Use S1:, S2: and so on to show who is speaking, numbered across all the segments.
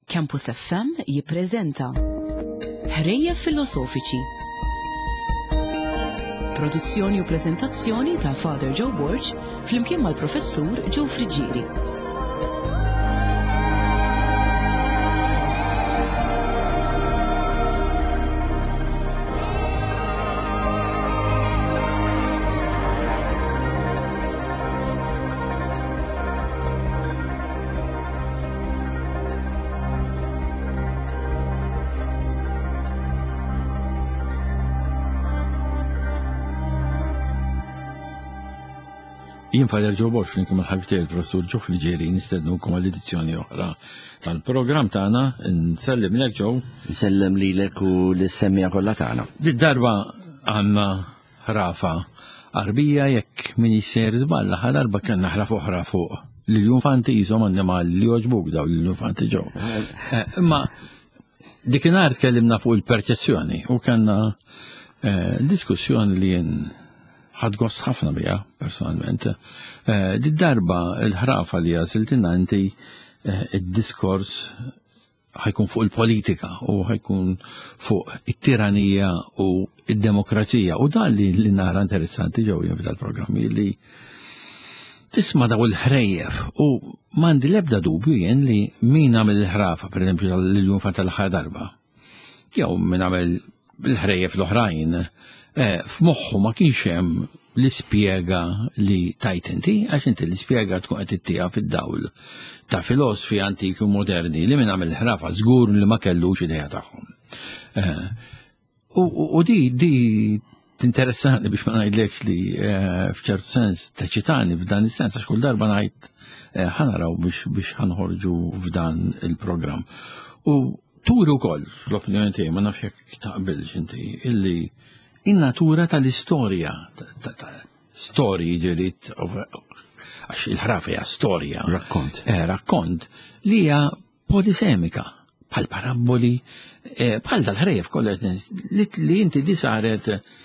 S1: Campus FM jippreżenta Ħrejjef Filosofiċi. Produzzjoni u preżentazzjoni ta' Father Joe Borg flimkien mal-Professur Joe Frigieri.
S2: Jien Father Joe Borg flimkien mal-ħabibtiegħi il-Professur Joe Frigieri nistednukom għall-edizzjoni oħra tal-programm tagħna. Nsellem lek Joe.
S3: Nsellem lilek u lis-semmija kollha tagħna.
S2: Darba għandna ħrafa qarbija jekk min jisser żball aħħar darba kellna ħraf oħra fuq l-infanti jisom annimali li jogħġbuk daw l-infanti Joe. Imma dikinhar tkellimna fuq il-perċezzjoni u kellna diskussjoni li jien ħad gost ħafna bija, personalment. Darba il-ħrafa li għaziltina inti il-diskors ħajkun fuq il-politika u ħajkun fuq it-tiranija u il-demokrazija. U dan li nara interessanti ġew jien tal-programmi li tisma daw il-ħrejjef u mandi lebda dubju jien li min għamil il-ħrafa, per esempio l-infanti tal-ħar darba, jew min għamil il-ħrejjef l-oħrajn, f'moħħu ma kienx hemm l-ispjega li tajt inti, għax inti l-ispjega tkun qed ittieha fid-dawl ta' filosofi antiki u moderni li minn għamel ħrafa żgur li ma kellux idea tagħhom. U di tinteressani biex ma ngħidlekx li f'ċertu sens taċitani f'dan is-sens għax kull darba ngħid ħanaraw biex ħanħorġu f'dan il-programm. U turi wkoll l-opinjoni tiegħi ma nafx jekk taqbilx inti illi in-natura tal-istorja, storji ġerit, għax il-ħrafa hija storja. Rakkont li hija polisemika, bħal paraboli, bħal tal-ħrejjef kollet li inti di saret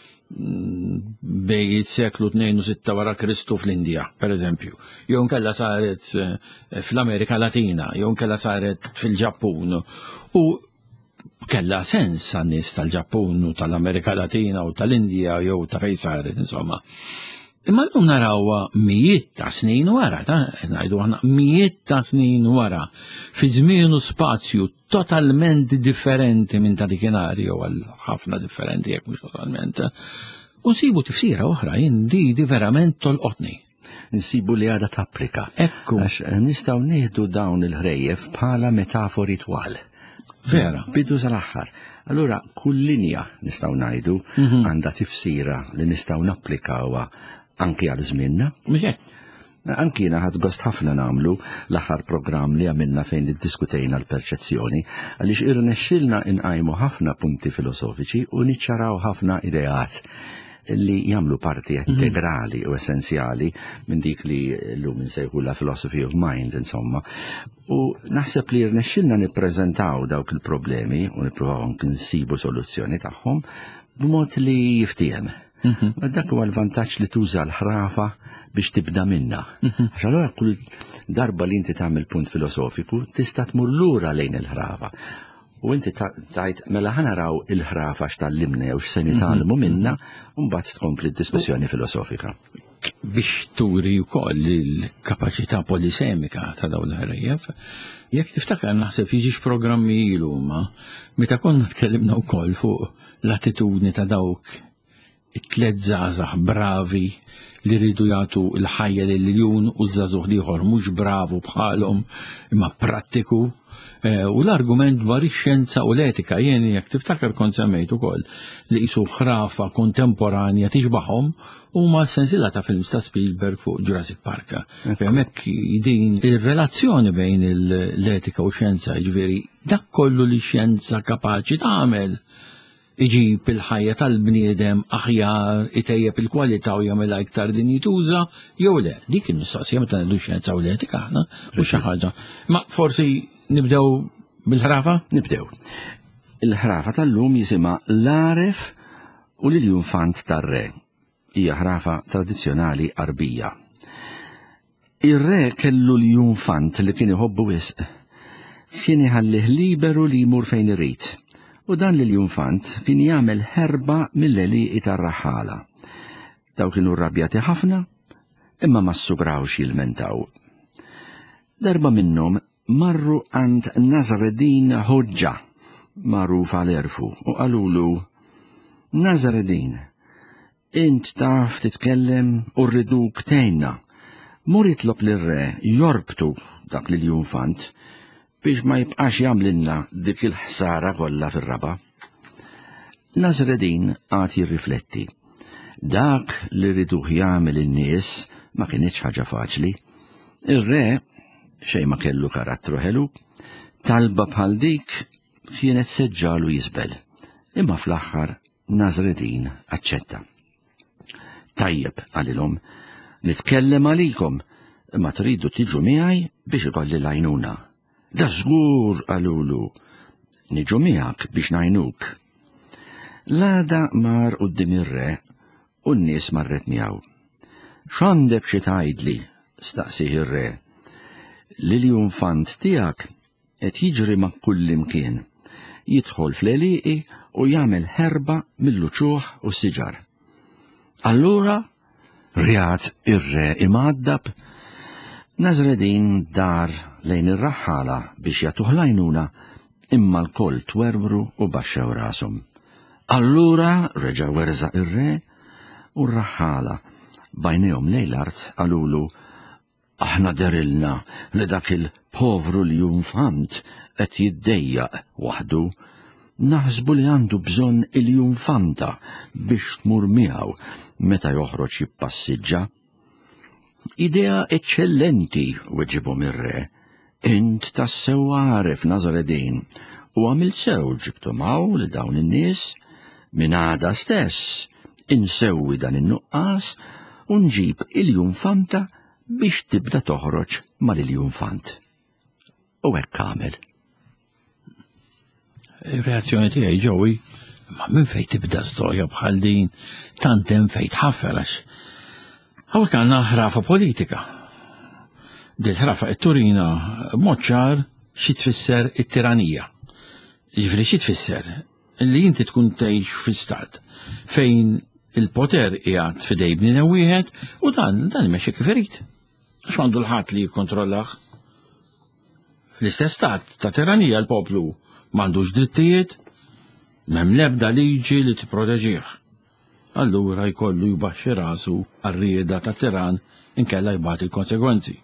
S2: bej il-seklu 26 wara Kristu fl-Indja, per eżempju. Jew kella saret fl-Amerika Latina, jew kella saret fil-Ġappun. U kella sens għan-nies tal-Ġappun u tal-Amerika Latina u tal-Indija jew ta' fejn saret, insomma. Imma llum narawha mijiet ta' snin wara, ngħidu aħna mijiet ta' snin wara, fi żmien u spazju totalment differenti minn ta' dikinari jew għal ħafna differenti jekk mhux totalment. U nsibu tifsira oħra jien di verament tolqotni.
S3: Nsibu li għadha tapplika.
S2: Ekku.
S3: Għax nistgħu nieħdu dawn il-ħrejjef bħala metafori twal.
S2: Vera.
S3: Bidu sal-aħħar. Allura kull linja nistgħu ngħidu għandha tifsira li nistgħu napplikawha anki għal żmienna. Anki jiena ħadd gost ħafna nagħmlu l-aħħar programm li għamilna fejn iddiskutejna l-perċezzjoni għaliex irnexxilna inqajmu ħafna punti filosofiċi u niċċaraw ħafna ideat li jagħmlu parti integrali u essenzjali minn dik li llum insejħu la philosophy of mind, insomma. U naħseb li rnexxilna nippreżentaw dawk il-problemi u nippruvaw anke nsibu soluzzjoni tagħhom b'mod li jiftiem. Dak huwa l-vantaġġ li tuża l-ħrafa biex tibda minna. Allura kull darba li inti tagħmel punt filosofiku tista' tmur lura lejn il-ħrafa. U inti tajt mela ħanaraw il-ħrafa x'tallimna jew x'se nitalmu minna u mbagħad tkompli d-diskussjoni filosofika.
S2: Biex turi wkoll il-kapaċità polisemika ta' dawn il-ħrejjef, jekk tiftakar naħseb jiġix programmi ilu meta konna tkellimna wkoll fuq l-attitudni ta' dawk it-tliet żgħażagħ bravi li rridu jagħtu l-ħajja lil-jun u żagħżugħ ieħor mhux bravu bħalhom imma prattiku. U l-argument dwar ix-xjenza u l-etika jien jekk tiftakar kont semmejt ukoll li qisu ħrafa kontemporanja tixbaħhom huma sensiela ta' films ta' Spielberg fuq Jurassic Park. Hemmhekk din ir-relazzjoni bejn l-etika u x-xjenza, jiġifieri dak kollu li x-xjenza kapaċi tagħmel iġib il-ħajja tal-bniedem aħjar, itejjeb il-kwalità u jagħmilha iktar din jituża jew le. Dik il-mistoqsija meta ngħidu x-xjenza u l-etika aħna u xi ħaġa. Ma forsi nibdew bil-ħrafa?
S3: Nibdew. Il-ħrafa tal-lum jisimha l-Aref u l-Infant tar-Re. Hija ħrafa tradizzjonali qarbija. Ir-re kellu l-Infant li kien iħobbu wisq. kien iħallih liberu li jmur fejn irid. U dan l-Infant kien jagħmel ħerba mill-eliqi tar-raħħala. Daw kienu rrabjati ħafna, imma ma ssugrawx jilmentaw. Darba minnhom marru għand Nazreddin Hoġġa, magħruf għal-erfu, u qalulu: Nazreddin, int taf titkellem u rriduk tgħinna. Mur jitlob lir-re jorbtu dak l-Infant biex ma jibqax jagħmlilna dik il-ħsara kollha fir-raba. Nazreddin għad jirrifletti. Dak li rriduh jagħmel in-nies ma kienx ħaġa faċli. Ir-re xejn ma kellu karattru ħelu, talba bħal dik kienet seġġalu jisbel. Imma fl-aħħar Nazreddin aċċetta. Tajjeb għalilhom, nitkellem għalikom, imma tridu tiġu miegħi biex ikolli l-għajnuna. Da żgur qalulu, niġu miegħek biex ngħinuk. L-għada mar quddiem ir-re u n-nies marret miegħu. X'għandek xi tgħidli? Staqsih ir-re. L-Infant tiegħek qed jiġri ma' kull imkien, jidħol fl-eliqi u jagħmel ħerba mill-luċuħ u s-siġar. Allura rjad ir-re imaddab. Nazreddin dar lejn ir-raħħala biex jagħtuh l-għajnuna, imma l-koll twerwru u baxxew rashom. Allura reġa' werzaq ir-re u r-raħħala bajnejhom lejn l-art qalulu: aħna derilna li dak il-povru l-Infant qed jiddejjaq waħdu. Naħsbu li għandu bżonn il-Infanta biex tmur miegħu meta joħroġ jippassiġġa. Idea eċċellenti, weġibhom ir-re. Int tassew għaref Nazreddin u għamil sew ġibtu maw li dawn in-nies minn għada stess insewwi dan in-nuqqas u nġib il-Infanta biex tibda toħroġ mal-Infant. U hekk għamel.
S2: Ir-reazzjoni tiegħi ġewi, ma minn fejn tibda storja bħal din tant hemm fejn tħaffer għax hawnhekk għandna ħrafa politika. Dil ħrafa qed turina b'mod ċar xi tfisser it-tiranija. Jiġifieri xi tfisser li inti tkun tgħix fi stat fejn il-poter qiegħed f'idej bnien wieħed u dan imexxi kif irid. Għax m'għandu l-ħadd li jikkontrollah. Fl-istess stat ta' tiranija l-poplu m'għandux drittijiet, m'hemm l-ebda liġi li tipproteġih. Allura jkollu jbaxxi rasu għar-rieda ta' tiran inkella jbagħat il-konsegwenzi.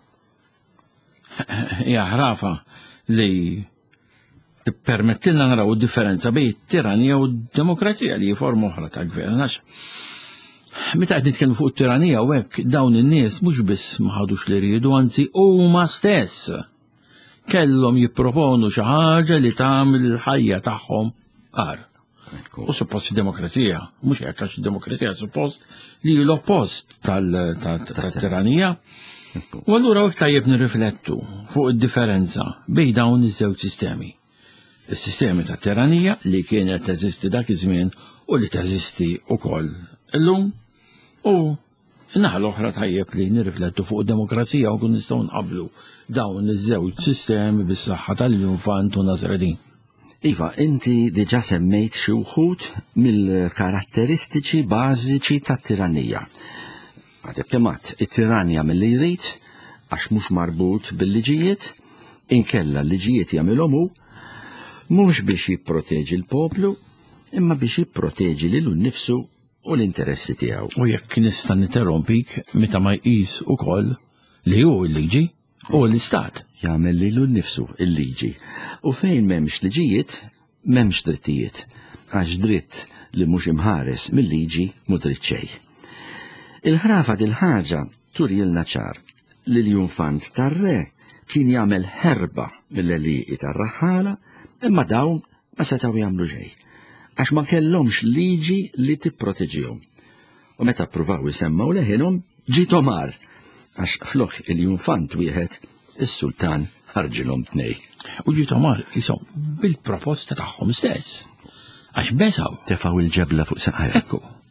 S2: Hija ħrafa li tippermettilna naraw id-differenza bejn it-tiranija u d-demokrazija li forma oħra ta' gvern. Meta qed nitkellmu fuq it-tiranija u hekk dawn in-nies mhux biss ma ħadux li jridu, anzi huma stess kellhom jipproponu xi ħaġa li tagħmel il-ħajja tagħhom għar. U suppost fid-demokrazija, mhux hekk għax id-demokrazija suppost li l-oppost tat-tiranija. U allura hekk tajjeb nirriflettu fuq id-differenza bejn dawn iż-żewġ sistemi. Is-sistemi tat-tiranija li kienet teżisti dak iż-żmien u li teżisti wkoll illum, u naħa l-oħra tajjeb li nirriflettu fuq id-demokrazija u kun nistgħu nqabblu dawn iż-żewġ sistemi bis-saħħa tal-Infant u Nazreddin.
S3: Iva, inti diġà semmejt xi wħud mill-karatteristiċi bażiċi tat-tiranija. Għadek kemat it-tiranja mill-li jrid għax mhux marbut bil-liġijiet, inkella l-liġijiet jagħmilhom hu mhux biex jipproteġi l-poplu, imma biex jipproteġi lilu nnifsu u l-interessi tiegħu.
S2: U jekk nista' niterrompik meta ma jqis ukoll li hu l-liġi u l-istat
S3: jagħmel lilu nnifsu l-liġi. U fejn m'hemmx liġijiet, m'hemmx drittijiet, għax dritt li mhux imħares mill-liġi mhu dritt xejn. Il-ħrafa dil-ħaġa turilna ċar li l-Infant tar-re kien jagħmel ħerba mill-eliqi tar-raħħala, imma dawn ma setgħu jagħmlu xejn għax ma kellhomx liġi li tipproteġihom. U meta ppruvaw isemmaw leħinhom ġiet Omar, għax floħ il-Infant wieħed is-Sultan ħarġilhom tnej.
S2: U ġiet Omar ishom bil-proposta tagħhom stess. Għax besaw
S3: tefaw il-ġebla fuq saqajja.
S2: Ekku.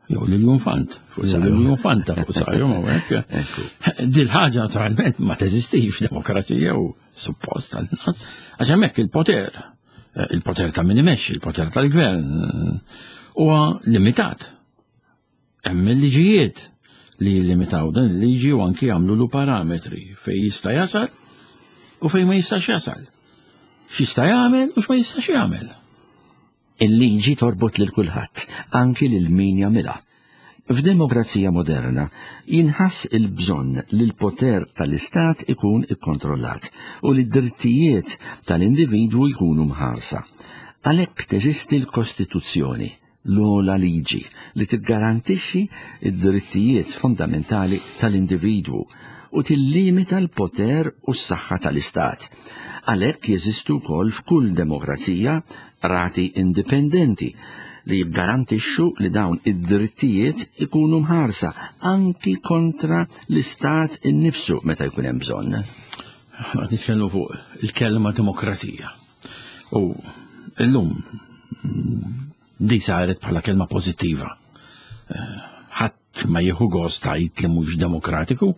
S2: jew lill-infant, lill-infant ta' fuq sajhom hawnhekk. Dil ħaġa naturalment ma teżistix f'demokrazija u suppost tal-nas, għax hemmhekk il-poter ta' min imexxi, il-poter tal-gvern huwa limitat. Hemm il-liġijiet li limitaw dan il-liġi u anki jagħmlu parametri fejn jista' jasal u fejn ma jistax jasal. X'jista' jagħmel u x'ma jistax jagħmel.
S3: Il-liġi torbot lil kulħadd, anki lil min jagħmilha. F'demokrazija moderna jinħass il-bżonn li l-poter tal-istat ikun ikkontrollat u li d-drittijiet tal-individwu jkunu mħarsa. Għalhekk teżisti l-Kostituzzjoni, l-ogħla liġi li tiggarantixxi id-drittijiet fondamentali tal-individwu u tillimita l-poter u s-saħħa tal-istat. Għalhekk jeżistu wkoll f'kull demokrazija rati indipendenti li jiggarantixxu li dawn id-drittijiet ikunu mħarsa anki kontra l-istat innifsu meta jkun hemm bżonn.
S2: Nitkellmu fuq il-kelma demokrazija. U llum di saret bħala kelma pożittiva. Ħadd ma jieħu gost tgħid li mhux demokratiku.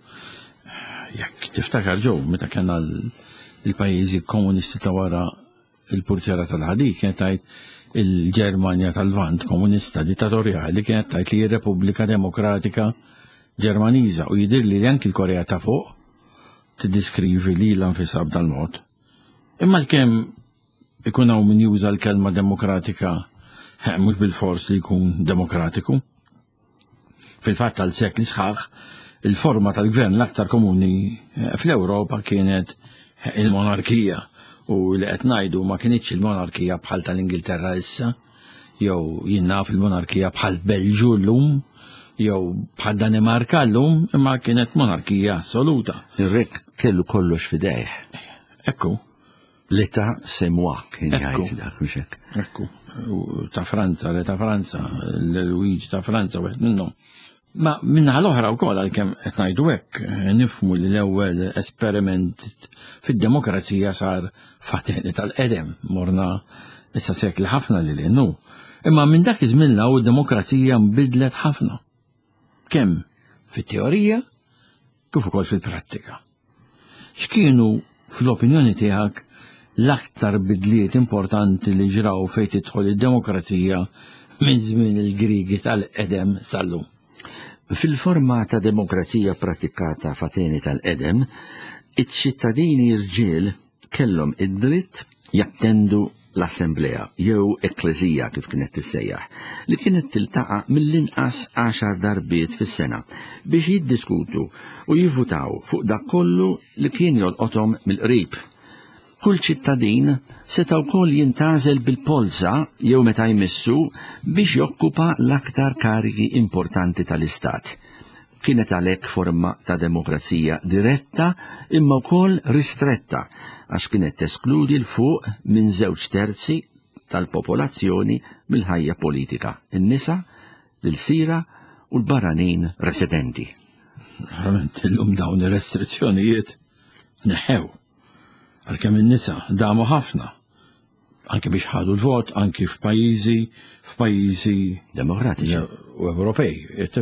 S2: Jekk tiftakar ġew meta kellna il-pajjiżi komunisti ta' wara il-purtjera tal-ħadik kienet tgħid il-Ġermanja tal-Vant komunista dittatorjali kienet tgħid li r-Repubblika Demokratika Ġermaniża u jidhirli li anki l-Korea ta' fuq tiddiskrivi lilha nfisha b'dal mod. Imma l-kemm ikun hawn min juża l-kelma demokratika mhux bil-fors li jkun demokratiku. Fil-fatt tal-sekli sħaħ il-forma tal-gvern l-aktar komuni fl-Ewropa kienet il-monarkija u li qed ngħidu ma kienitx il-monarkija bħal tal-Ingilterra issa, jew jinnaf il-monarkija bħal Belġu llum, jew bħal Danimarka llum, imma kienet monarkija assoluta.
S3: Ir-rek kellu kollox f'idejh.
S2: Ekku.
S3: L'età c'est moi kien jgħid dak mhux hekk.
S2: Ekku. Ta' Franza, ta' Franza, l-Luigi ta' Franza wieħed minnhom. Ma minna l-oħra wkoll għalkemm qed ngħidu hekk nifhmu li l-ewwel esperiment fid-demokrazija sar f'Ateni tal-qedem, morna issa sekli ħafna lil innu. Imma minn dak iż-żmien u d-demokrazija nbidlet ħafna. Kemm fit-teorija kif ukoll fil-prattika. X'kienu fl-opinjoni tiegħek l-aktar bidliet importanti li ġraw fejn tidħol id-demokrazija minn żmien il-Griegi tal-qedem sal-lum?
S3: Fil-forma ta' demokrazija pratikata f'Ateni tal-qedem, iċ-ċittadini rġiel kellhom id-dritt jattendu l-assembleja jew ekklesija kif kienet tissejjaħ, li kienet tiltaqa' mill-inqas 10 darbiet fis-sena biex jiddiskutu u jivvutaw fuq dak kollu li kien jolqothom mill-qrib. Kull ċittadin seta' wkoll jintgħażel bil-polza jew meta jmissu biex jokkupa l-aktar karigi importanti tal-istat. Kienet għalhekk forma ta' demokrazija diretta imma wkoll ristretta għax kienet teskludi l-fuq minn 2/3 tal-popolazzjoni mill-ħajja politika, in-nisa, l-sira u l-barranin residenti.
S2: Verament illum dawn ir-restrizzjonijiet neħew. Għalkemm in-nisa damu ħafna, anke biex ħadu l-vot, anke f'pajjiżi
S3: demokratiċi
S2: u Ewropej.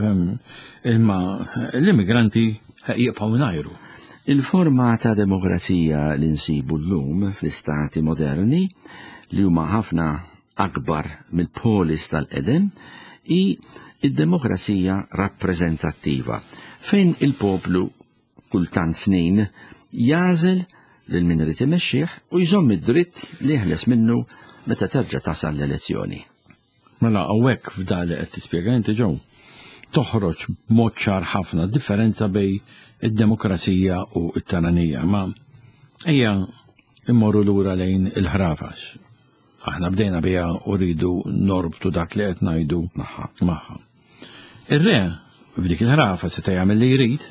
S2: Imma l-immigranti jibqgħu ngħajru.
S3: Il-forma ta' demokrazija li nsibu llum fl-istati moderni li huma ħafna akbar mill-polis tal-qedem hi id-demokrazija rappreżentattiva fejn il-poplu kultant snin jażel lil min irid imexxih u jżomm id-dritt li jeħles minnu meta terġa' tasal l-elezzjoni.
S2: Mela hawnhekk f'dan li qed tispjega inti ġew toħroġ b'mod ċar ħafna differenza bejn id-demokrazija u t-tiranija, ma ejja immorru lura lejn il-ħrafax. Aħna bdejna biha u rridu norbtu dak li qed ngħidu magħha. Ir-re f'dik il-ħrafa seta' jagħmel li jrid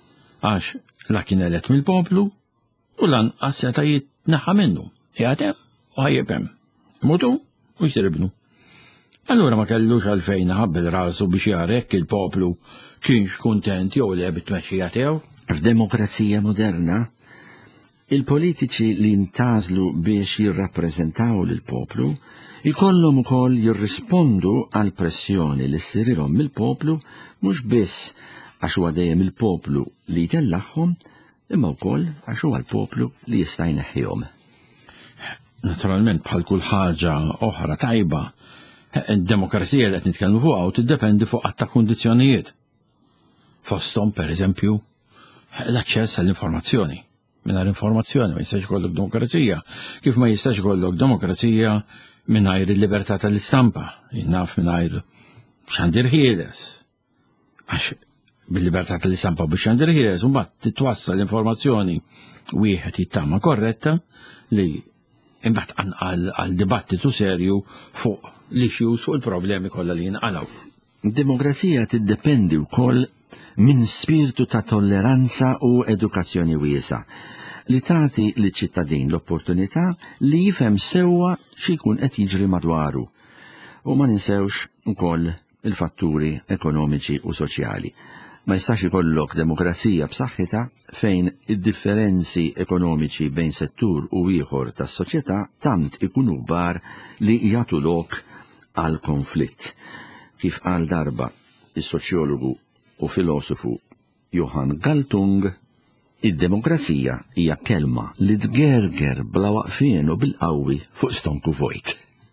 S2: għax la kien elett mill-poplu u lanqas seta' jitneħħa minnu. Jagħtem u ħajjeb. Mutu u jxtribnu. Allura ma kellux għalfejn ħabbel rasu biex jarek il-poplu kienx kuntent jew le bit-tmexxija tiegħu.
S3: F'demokrazija moderna, il-politiċi li ntażlu biex jirrappreżentaw lill-poplu Ikollhom ukoll jirrispondu għal pressjoni li ssirilhom mill-poplu mhux biss għax huwa dejjem il-poplu li jtellaħħom, imma wkoll għax huwa l-poplu li jista' jneħħihom.
S2: Naturalment bħal kull ħaġa oħra tajba, id-demokrazija li qed nitkellmu fuqha tiddependi fuq qatt ta' kundizzjonijiet. Fosthom pereżempju l-aċċess għall-informazzjoni. Mingħajr informazzjoni ma jistax ikollok demokrazija, kif ma jistax ikollok demokrazija mingħajr il-libertà tal-istampa, jinnaf mingħajr xandir ħieles. Għax bil-libertà tal-istampa biex xandir ħieles, mbagħad titwassal l-informazzjoni wieħed jittama korretta li imbagħad għal dibattitu serju fuq l-issues fuq il-problemi kollha li jinqalgħu.
S3: Demokrazija tiddependi wkoll minn spiritu ta' tolleranza u edukazzjoni wiesa li tagħti liċ-ċittadin l-opportunità li jifhem sewwa x'ikun qed jiġri madwaru u ma ninsewx ukoll il-fatturi ekonomiċi u soċjali. Ma jistax ikollok demokrazija b'saħħitha fejn id-differenzi ekonomiċi bejn settur u ieħor tas-soċjetà tant ikunu kbar li jagħtu lok għal konflitt. Kif qal darba is-soċjologu u filosofu Johann Galtung, id-demokrazija hija kelma li tgerger bla waqfien u bil-qawwi fuq stonku vojt.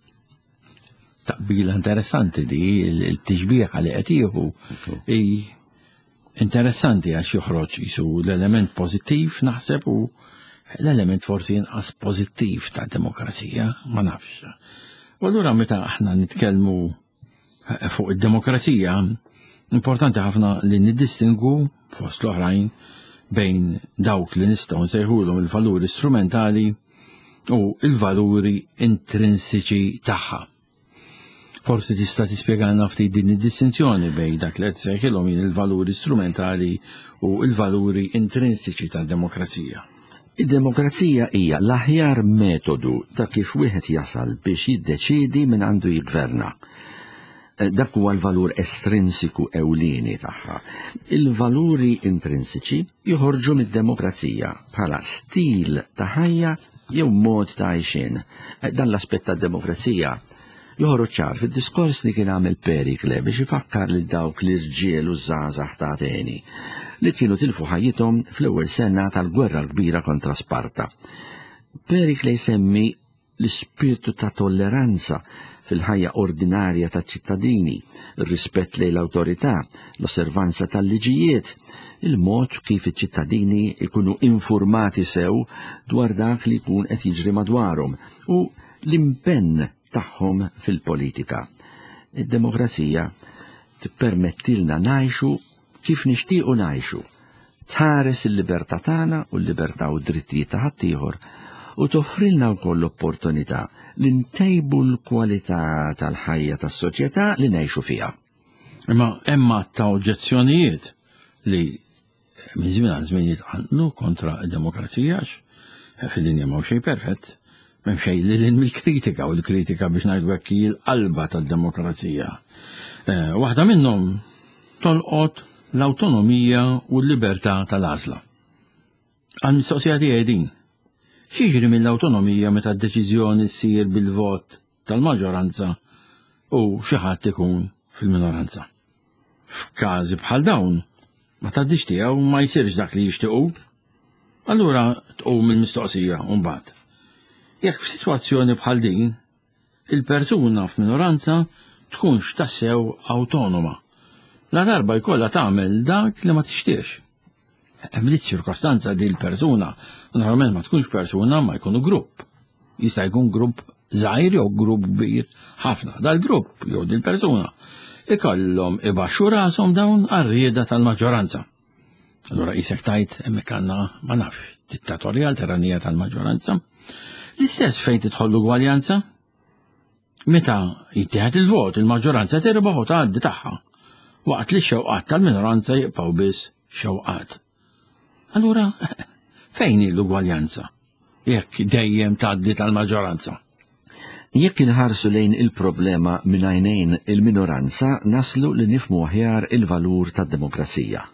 S2: Taqbila interessanti di il-tiġbieħ li qed jieħu interessanti għax joħroġ jisu l-element pożittiv naħseb u l-element forsi inqas pożittiv ta' demokrazija, ma nafx. U allura meta aħna nitkellmu fuq id-demokrazija, importanti ħafna li niddistingu fost l-oħrajn bejn dawk li nistgħu nsejħulhom il-valuri strumentali u il-valuri intrinsiċi tagħha. Forsi tista' tispjegana ftit din id-distinzjoni bejn dak li qed sejħilhom il-valuri strumentali u il-valuri intrinsiċi tad-demokrazija.
S3: Id-demokrazija hija l-aħjar metodu ta' kif wieħed jasal biex jiddeċiedi min għandu jiggverna. Dak huwa l-valur estrinsiku ewlieni tagħha. Il-valuri intrinsiċi joħorġu mid-demokrazija bħala stil ta' ħajja jew mod ta' għajxin. Dan l-aspett tad-demokrazija joħroġ ċar fid-diskors li kien għamel Perikle biex ifakkar lil dawk li żġiel u żgħażagħ ta' Ateni li kienu tilfu ħajjithom fl-ewwel sena tal-gwerra l-kbira kontra Sparta. Perikle jsemmi l-ispirtu ta' tolleranza fil-ħajja ordinarja ta' ċittadini, ir-rispett lejn l-awtorità, l-osservanza tal-liġijiet, il-mod kif iċ-ċittadini ikunu informati sew dwar dak li jkun qed jiġri madwarhom u l-impenn tagħhom fil-politika. Id-demokrazija tippermettilna ngħixu kif nixtiequ ngħixu, tħares il-libertà tagħna u l-libertà u d-drittijiet ta' ħaddieħor u toffrilna wkoll l-opportunità li ntejbu l-kwalità tal-ħajja tas-soċjetà li ngħixu fiha.
S2: Imma ta' oġġezzjonijiet li minn żmien għal żmien jitqannu kontra d-demokrazija fid-dinja ma' xejn perfett, m'hemm xejn lil mill-kritika u l-kritika biex ngħidu hekk hi l-qalba tad-demokrazija. Waħda minnhom tolqot l-awtonomija u l-libertà tal-għażla. Għal-mistoqsija tiegħi din. X'jiġri mill-awtonomija meta d-deċiżjoni ssir bil-vot tal-maġġoranza u xi ħadd ikun fil-minoranza. F'każi bħal dawn ma tgħaddix tiegħu ma jsirx dak li jixtiequ. Allura tqum il-mistoqsija mbagħad. Jekk f'sitwazzjoni bħal din, il-persuna f'minoranza tkunx tassew awtonoma. La darba jkollha tagħmel dak li ma tixtiex. Hemm ċirkostanza di l-persuna, normalment ma tkunx persuna ma jkunu grupp. Jista' jkun grupp żgħir jew grupp kbir ħafna. Dal-grupp jew dil-persuna ikollhom ibaxxu rashom dawn għar-rieda tal-maġġoranza. Allura qisek tajt hemmhekk għandna ma nafx dittatorja tiranija tal-maġġoranza. L-istess fejn tidħol l-ugwaljanza. Meta jittieħed il-vot il-maġġoranza terbaħ u tgħaddi tagħha. Waqt li x-xewqat tal-minoranza jibqgħu biss xewqat. Allura, fejn l-ugwaljanza? Jekk dejjem tgħaddi tal-maġġoranza.
S3: Jekk inħarsu lejn il-problema minn għajnejn il-minoranza, naslu li nifhmu aħjar il-valur tad-demokrazija.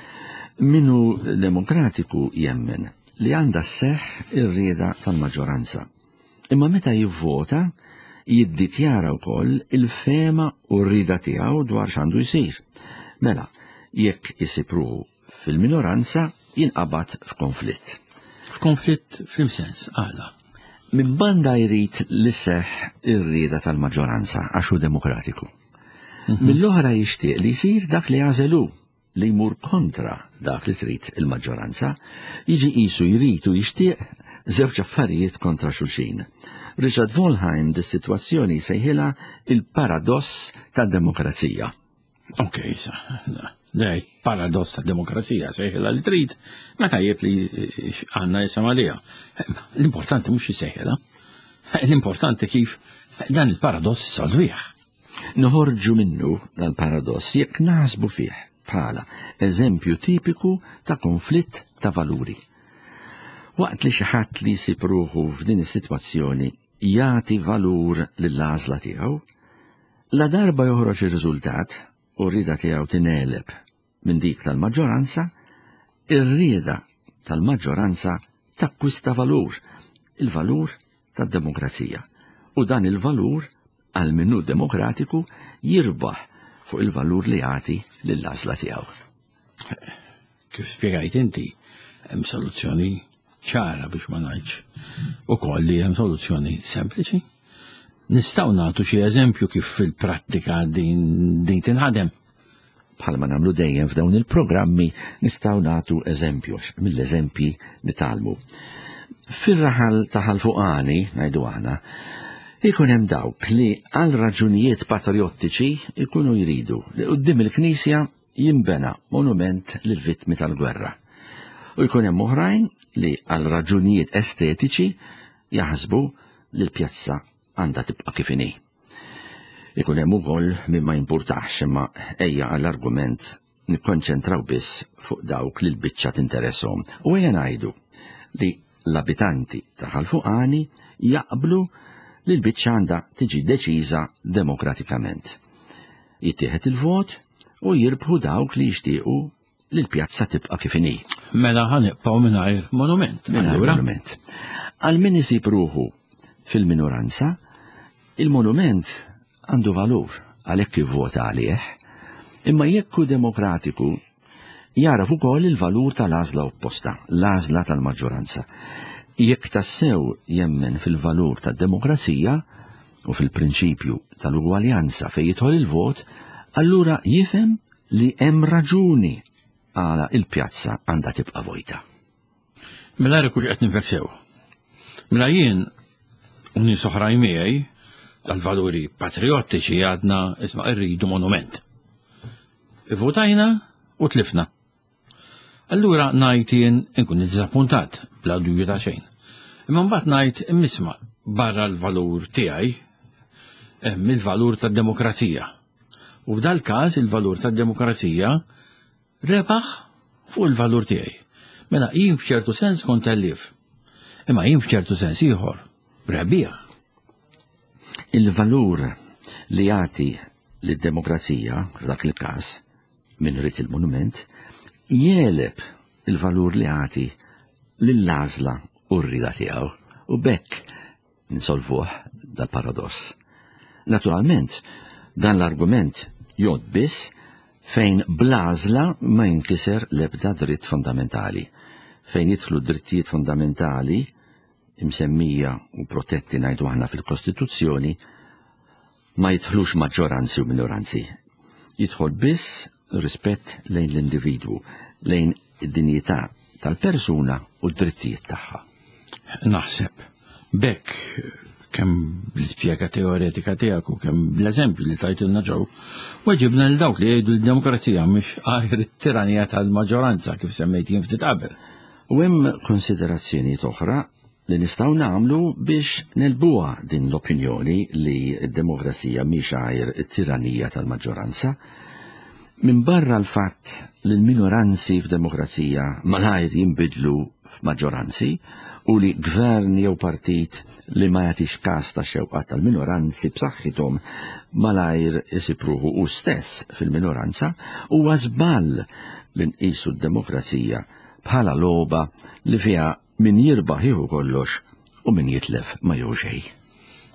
S3: Minu demokratiku jemmen li għandha sseħħ ir-rieda tal-maġġoranza. Imma meta jivvota, jiddikjara wkoll il-fema u r-rida tiegħu dwar x'għandu jsir. Mela, jekk isipruħu fil-minoranza jinqabad f'konflitt.
S2: F'konflitt f'im-sens, għala.
S3: Min banda jrid li seħħ ir-rieda tal-maġġoranza għax hu demokratiku. Mill-oħra jixtieq li jsir dak li għażelu li jmur kontra dak li trid il-maġġoranza, jiġi qisu jrid u jixtieq żewġ affarijiet kontra xulxin. Richard Wollheim dis-sitwazzjoni sejħilha il-paradoss tad-demokrazija.
S2: Okay, dej, paradoss tad-demokrazija sejħilha li trid, ma tajjeb li għandna jisem għaliha. L-importanti mhux jisejħilha. L-importanti kif dan il-paradoss isolvih.
S3: Noħorġu minnu dal-paradoss jekk naħsbu fih bħala eżempju tipiku ta' konflitt ta' valuri. Waqt li xi ħadd li jsib ruħu f'din is-sitwazzjoni jagħti valur lill-għażla tiegħu, la darba joħroġ ir-riżultat u r-rieda tiegħu tingħeleb minn dik tal-maġġoranza, ir-rieda tal-maġġoranza takkwista valur, il-valur tad-demokrazija. U dan il-valur għal minnu demokratiku jirbaħ fuq il-valur li jagħti lill-għażla tiegħu.
S2: Kif spjegajt inti, hemm soluzzjoni ċara biex ma ngħidx ukoll li hemm soluzzjoni sempliċi. Nistgħu nagħtu xi eżempju kif fil-prattika din tinħadem.
S3: Bħalma nagħmlu dejjem f'dawn il-programmi nistgħu nagħtu eżempju mill-eżempji nitalmu. Fir-raħal ta' ħalfuqani ngħidu aħna, ikun hemm dawk li għal raġunijiet patriottiċi ikunu jridu li quddiem il-Knisja jinbena monument lill-vittmi tal-gwerra. U jkun hemm oħrajn li għal raġunijiet estetiċi jaħsbu li l-pjazza għandha tibqa' kif inhi. Ikun hemm ukoll min ma jimpurtax imma ejja għall-argument nikkonċentraw biss fuq dawk li l-biċċa tintereshom. U ejja ngħidu li l-abitanti ta' ħalfuqani jaqblu li l-biċċa għandha tiġi deċiża demokratikament. Jittieħed il-vot u jirbħu dawk li jixtiequ li l-pjazza tibqa' kif inhi.
S2: Mela ħanibqgħu mingħajr monument.
S3: Monument. Għal min isib ruħu fil-minoranza, il-monument għandu valur għalhekk ivvota għalih, imma jekk hu demokratiku jaraf ukoll il-valur tal-għażla opposta, l-għażla tal-maġġoranza. Jekk tassew jemmen fil-valur tad-demokrazija u fil-prinċipju tal-ugwaljanza fejn jidħol il-vot, allura jifhem li hemm raġuni għala il-pjazza għandha tibqa' vojta.
S2: Mela rikux qed nifeksew. Mela jien u nies oħrajn miegħi tal-valuri patriottiċi għadna isma' irridu monument. Ivvotajna u tlifna. Allura ngħid jien inkun iddiżappuntat bla dubju ta' xejn. Imma mbagħad ngħid immisma' barra l-valur tiegħi hemm il-valur tad-demokrazija. U f'dal każ il-valur tad-demokrazija rebaħ fuq il-valur tiegħi. Mela jien f'ċertu sens kont ellif. Imma jien f'ċertu sens ieħor rebbieħ.
S3: Il-valur li jagħti lid-demokrazija f'dak il-każ min rid il-monument jeleb il-valur li jagħti lill-għażla u r-rida tiegħu u bekk insolvuh dal-paradoss. Naturalment, dan l-argument jgħod biss fejn bl-għażla ma jinkiser l-ebda dritt fondamentali, fejn jidħlu drittijiet fondamentali imsemmija u protetti ngħidu aħna fil-Kostituzzjoni ma jidħlux maġġoranzi u minoranzi. Jidħol biss rispett lejn l-individwu, lejn id-dinjità tal-persuna u d-drittijiet tagħha.
S2: Naħseb bekk kemm l-ispjega teoretika tiegħek u kemm bl-eżempju li tajtilna ġew, weġibna l dawk li jgħidu l-demokrazija mhix aħir it-tiranija tal-maġġoranza kif semmejt jien ftit qabel.
S3: U hemm konsiderazzjonijiet oħra li nistgħu nagħmlu biex nelbuha din l-opinjoni li d-demokrazija mhix aħir it-tiranija tal-maġġoranza. Min barra l-fatt li l-minoranzi f'demokrazija malajr jinbidlu f'maġġoranzi u li gvern jew partit li ma jagħtix każ ta' xewqat tal-minoranzi b'saħħithom malajr isipruħu hu stess fil-minoranza huwa żball li nqisu d-demokrazija bħala logħba li fiha min jirbaħ jieħu kollox u min jitlef ma jew xejn.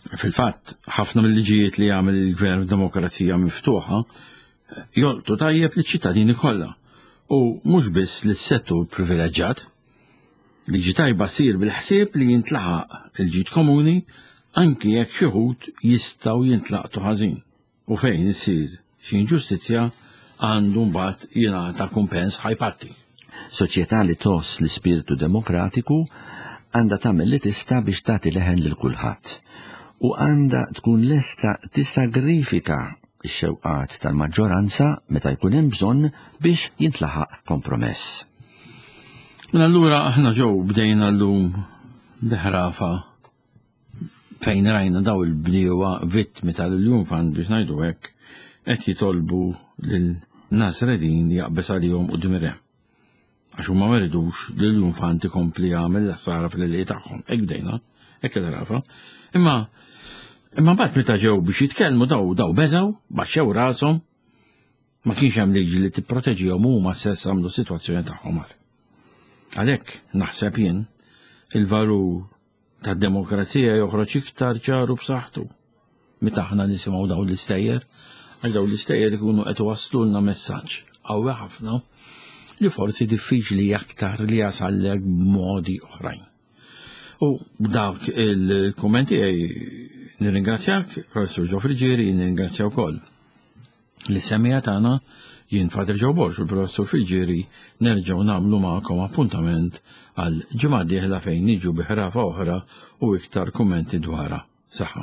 S2: Fil-fatt, ħafna mill-liġijiet li jagħmel il-Gvern Demokrazija Miftuħa jolqtu tajjeb liċ-ċittadini kollha u mhux biss lis-settur privileġġjat. Liġi tajba ssir bil-ħsieb li jintlaħaq il-ġid komuni anki jekk xi wħud jistgħu jintlaqtu ħażin u fejn isir xi inġustizzja għandu mbagħad jingħata kumpens ħajpatti.
S3: Soċjetà li toss l-ispirtu demokratiku għandha tagħmel li tista' biex tagħti leħen lil kulħadd u għandha tkun lesta tissagrifika x-xewqat tal-maġġoranza meta jkun hemm bżonn biex jintlaħaq kompromess.
S2: Allura aħna ġew bdejna llum biħrafa fejn rajna daw il-bdiewa vittmi tal-Iljun Fund biex ngħidu hekk qed jitolbu lil nas redin li jaqbes għalihom quddiem ir-re. Għax huma ma rridux li l-Iljun Fund ikompli jagħmel l-ħsara fil-lejl tagħhom. Hekk bdejna, hekk qed rafa. Imma mbagħad meta ġew biex jitkellmu daw beżgħu, baxxew rashom, ma kienx hemm liġi li tipproteġihom huma stess għamlu s-sitwazzjoni tagħhom għal. Għalhekk naħseb jien il-valur tad-demokrazija joħroġ iktar ċaru b'saħħtu meta aħna nisimgħu dawn l-istejjer, għal dawn l-istejjer ikunu qed iwasslu lna messaġġ qawwi ħafna li forsi diffiċli aktar li jasallek b'modi oħrajn. U b'dawk il-kummenti nirringrazzjak, Professur Joe Frigieri, nirringrazzjaw wkoll li semmija tagħna jien Father Joe Walsh u l-Professur Frigieri nerġgħu nagħmlu magħkom appuntament għal ġimgħa d-dieħla fejn niġu bi ħrafa oħra u iktar kummenti dwarha. Saħħa.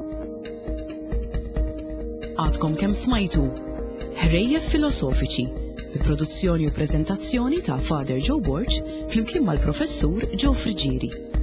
S1: Għadkom kemm smajtu ħrejjef filosofiċi bi produzzjoni u preżentazzjoni ta' Father Joe Walsh flimkien mal-Professur Joe Frigieri.